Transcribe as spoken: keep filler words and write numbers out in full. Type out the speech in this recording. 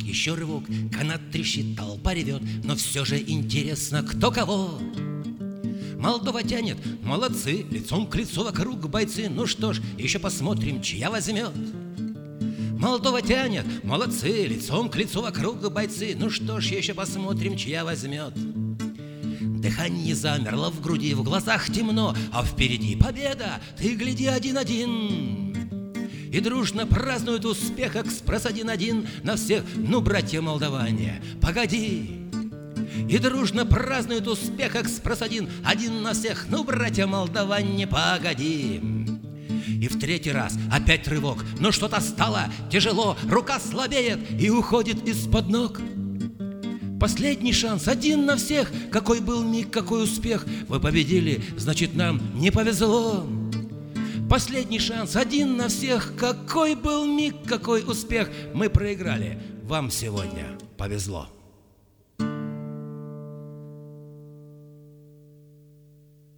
еще рывок, канат трещит, толпа ревет, но все же интересно, кто кого. Молдова тянет, молодцы, лицом к лицу вокруг бойцы. Ну что ж, еще посмотрим, чья возьмет. Молдова тянет, молодцы, лицом к лицу вокруг бойцы. Ну что ж, еще посмотрим, чья возьмет. Дыхание замерло в груди, в глазах темно, а впереди победа, ты гляди один-один. И дружно празднуют успех экспресс один-один на всех. Ну, братья молдаване, погоди. И дружно празднуют успех экспресс один, один на всех. Ну, братья молдаване, погоди. И в третий раз опять рывок, но что-то стало тяжело, рука слабеет и уходит из-под ног. Последний шанс, один на всех. Какой был миг, какой успех. Вы победили, значит, нам не повезло. Последний шанс, один на всех. Какой был миг, какой успех. Мы проиграли, вам сегодня повезло.